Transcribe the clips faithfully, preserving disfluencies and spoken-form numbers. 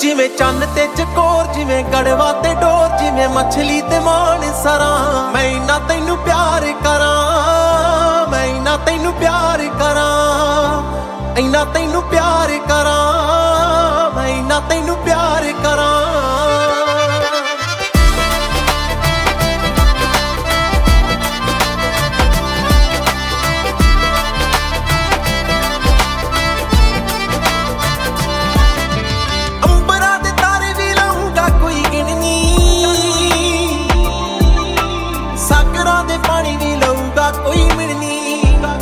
ਜਿਵੇਂ ਚੰਨ ਤੇ ਚਕੋਰ, ਜਿਵੇਂ ਗੜਵਾ ਤੇ ਡੋਰ, ਜਿਵੇਂ ਮੱਛਲੀ ਤੇ ਮਾਨ ਸਰਾਂ। ਮੈਂ ਇੰਨਾ ਤੈਨੂੰ ਪਿਆਰ ਕਰਾਂ, ਮੈਂ ਇੰਨਾ ਤੈਨੂੰ ਪਿਆਰ ਕਰਾਂ, ਇੰਨਾ ਤੈਨੂੰ ਪਿਆਰ ਕਰਾਂ, ਮੈਂ ਇੰਨਾ ਤੈਨੂੰ ਪਿਆਰ ਕਰਾਂ। ਪਾਣੀ ਵੀ ਲਊਗਾ ਕੋਈ ਮਿਲਣੀ,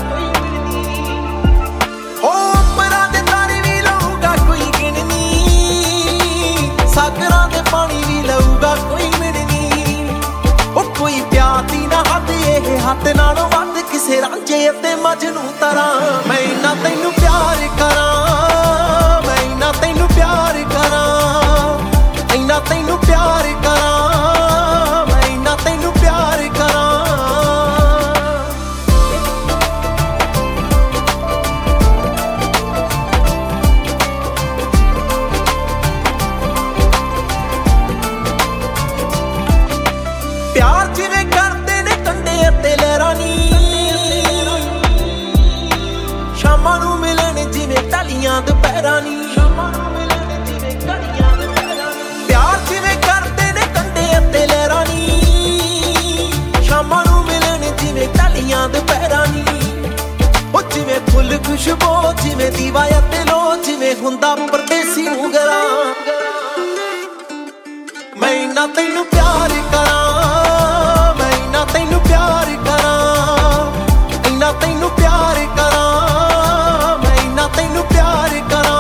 ਉਹ ਪਰਾਂ ਦੇ ਤਾਰੇ ਵੀ ਲਊਗਾ ਕੋਈ ਗਿਣਨੀ, ਸਾਗਰਾਂ ਦੇ ਪਾਣੀ ਵੀ ਲਊਗਾ ਕੋਈ ਮਿਲਣੀ। ਉਹ ਕੋਈ ਪਿਆਰ ਦੀ ਨਾ ਹੱਦ, ਇਹ ਹੱਥ ਨਾਲੋਂ ਵੱਧ ਕਿਸੇ ਰਾਂਝੇ ਅਤੇ ਮਜਨੂੰ ਤਰ੍ਹਾਂ। ਮੈਂ ਇੰਨਾ ਤੈਨੂੰ ਪਿਆਰ ਕਰਾਂ, ਮੈਂ ਇੰਨਾ ਤੈਨੂੰ ਪਿਆਰ ਕਰਾਂ, ਇੰਨਾ ਤੈਨੂੰ ਪਿਆਰ ਕਰਾਂ, ਮੈਂ ਇੰਨਾ ਤੈਨੂੰ ਪਿਆਰ ਕਰਾਂ। ਪਿਆਰ ਜਿਵੇਂ ਕਰਦੇ ਨੇ ਕੰਢੇ ਅਤੇ ਲਹਿਰਾਂ ਨੀ, ਸ਼ਾਮਾਂ ਨੂੰ ਮਿਲਣ ਜਿਵੇਂ ਟਾਹਲੀਆਂ ਦੁਪਹਿਰਾਂ ਨੀ। ਪਿਆਰ ਜਿਵੇਂ ਕਰਦੇ ਨੇ ਕੰਢੇ ਅਤੇ ਲਹਿਰਾਂ ਨੀ, ਸ਼ਾਮਾਂ ਨੂੰ ਮਿਲਣ ਜਿਵੇਂ ਟਾਹਲੀਆਂ ਦੁਪਹਿਰਾਂ ਨੀ। ਉਹ ਜਿਵੇਂ ਫੁੱਲ ਖੁਸ਼ਬੂ, ਜਿਵੇਂ ਦੀਵਾ ਅਤੇ ਲੋ, ਜਿਵੇਂ ਹੁੰਦਾ ਪਰਦੇਸੀ ਨੂੰ ਗਰਾ। ਮੈਂ ਇੰਨਾ ਤੈਨੂੰ ਪਿਆਰ ਕਰਾਂ, ਮੈਂ ਇੰਨਾ ਤੈਨੂੰ ਪਿਆਰ ਕਰਾਂ, ਇੰਨਾ ਤੈਨੂੰ ਪਿਆਰ ਕਰਾਂ, ਮੈਂ ਇੰਨਾ ਤੈਨੂੰ ਪਿਆਰ ਕਰਾਂ।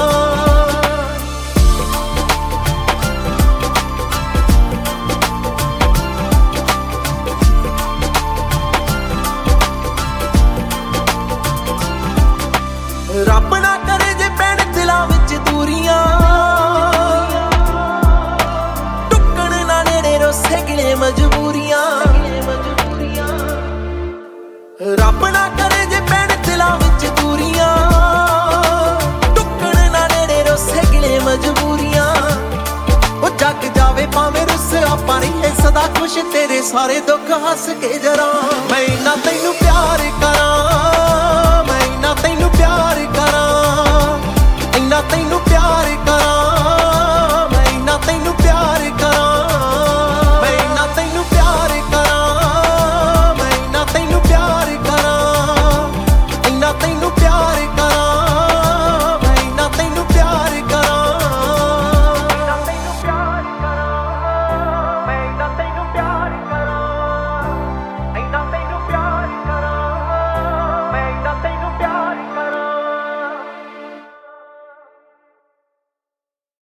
ਰੱਬ ਨਾ ਕਰੇ ਜੇ ਪੈਣ ਦਿਲਾਂ ਵਿੱਚ ਦੂਰੀਆਂ, ਟੁੱਕਣ ਨਾ ਨੇੜੇ ਰੋਸੇ ਗਿਲੇ ਮਜਬੂਰੀਆਂ। ਰੱਬ ਨਾ ਕਰੇ ਜੇ ਪੈਣ ਦਿਲਾਂ ਵਿੱਚ ਦੂਰੀਆਂ, ਟੁੱਕਣ ਨਾ ਨੇੜੇ ਰੋਸੇ ਗਿਲੇ ਮਜਬੂਰੀਆਂ। ਉਹ ਜੱਗ ਜਾਵੇ ਭਾਵੇਂ ਰੁੱਸ, ਆਪਾਂ ਰਹੀਏ ਸਦਾ ਖੁਸ਼, ਤੇਰੇ ਸਾਰੇ ਦੁੱਖ ਹੱਸ ਕੇ ਜਰਾ। ਮੈਂ ਇੰਨਾ ਤੈਨੂੰ ਪਿਆਰ ਕਰਾਂ, ਮੈਂ ਇੰਨਾ ਤੈਨੂੰ ਪਿਆਰ ਕਰਾਂ, ਇੰਨਾ ਤੈਨੂੰ ਪਿਆਰ ਕਰਾਂ, ਮੈਂ ਇੰਨਾ ਤੈਨੂੰ ਪਿਆਰ ਕਰਾਂ, ਮੈਂ ਇੰਨਾ ਤੈਨੂੰ ਪਿਆਰ ਕਰਾਂ, ਮੈਂ ਇੰਨਾ ਤੈਨੂੰ ਪਿਆਰ ਕਰਾਂ, ਇੰਨਾ ਤੈਨੂੰ ਪਿਆਰ